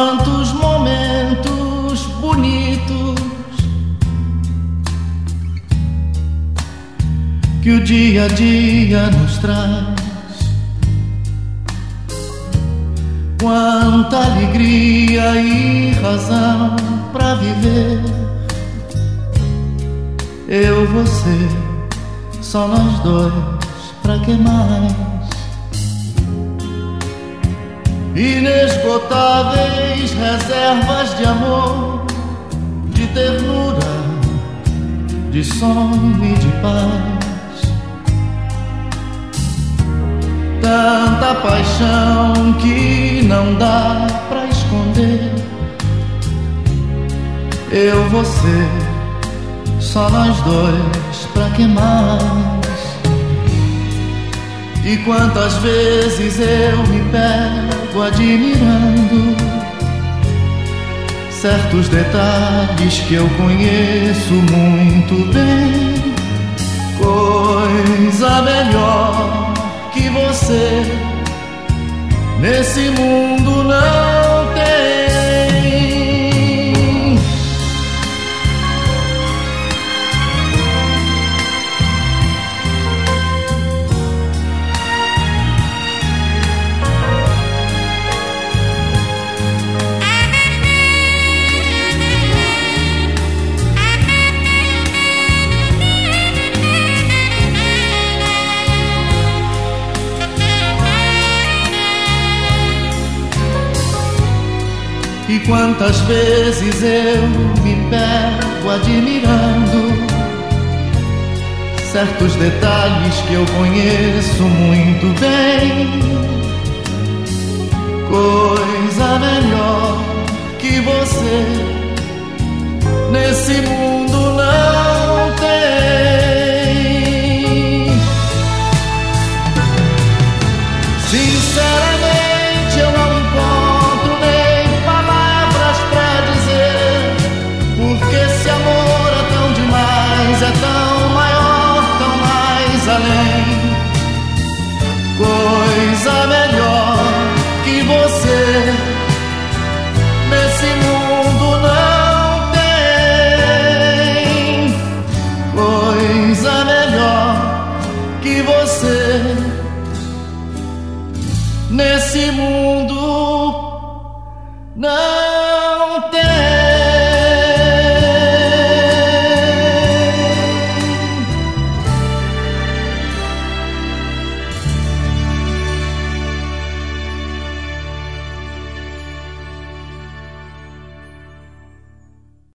quantos momentos bonitos que o dia a dia nos traz. Quanta alegria e razão pra viver. Eu, você, só nós dois, pra que mais? Inesgotáveis reservas de amor, de ternura, de sonho e de paz. Tanta paixão que não dá pra esconder. Eu, você, só nós dois, pra que mais? E quantas vezes eu me pego admirando certos detalhes que eu conheço muito bem. Coisa melhor que você nesse mundo não tem. E quantas vezes eu me pego admirando certos detalhes que eu conheço muito bem. Coisa melhor que você nesse mundo não tem. Sinceramente eu não encontro nem palavras pra dizer, porque esse amor é tão demais, é tão maior, tão mais além. Coisa melhor que você nesse mundo não tem. Coisa melhor que você nesse mundo não